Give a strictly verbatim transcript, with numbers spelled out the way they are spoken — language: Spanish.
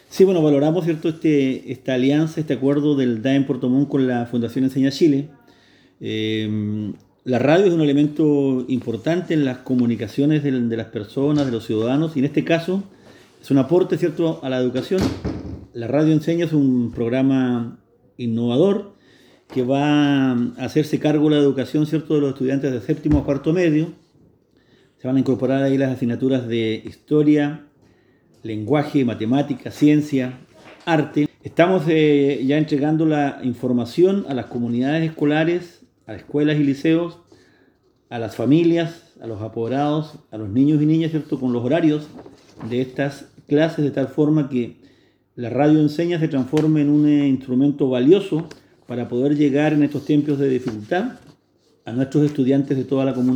Sí, bueno, valoramos, ¿cierto?, este, esta alianza, este acuerdo del D A E en Puerto Montt con la Fundación Enseña Chile. Eh, la radio es un elemento importante en las comunicaciones de, de las personas, de los ciudadanos, y en este caso es un aporte, ¿cierto?, a la educación. La radio Enseña es un programa innovador que va a hacerse cargo de la educación, ¿cierto?, de los estudiantes de séptimo a cuarto medio. Se van a incorporar ahí las asignaturas de historia, lenguaje, matemática, ciencia, arte. Estamos eh, ya entregando la información a las comunidades escolares, a escuelas y liceos, a las familias, a los apoderados, a los niños y niñas, ¿cierto?, con los horarios de estas clases, de tal forma que la radio Enseña se transforme en un eh, instrumento valioso para poder llegar en estos tiempos de dificultad a nuestros estudiantes de toda la comunidad.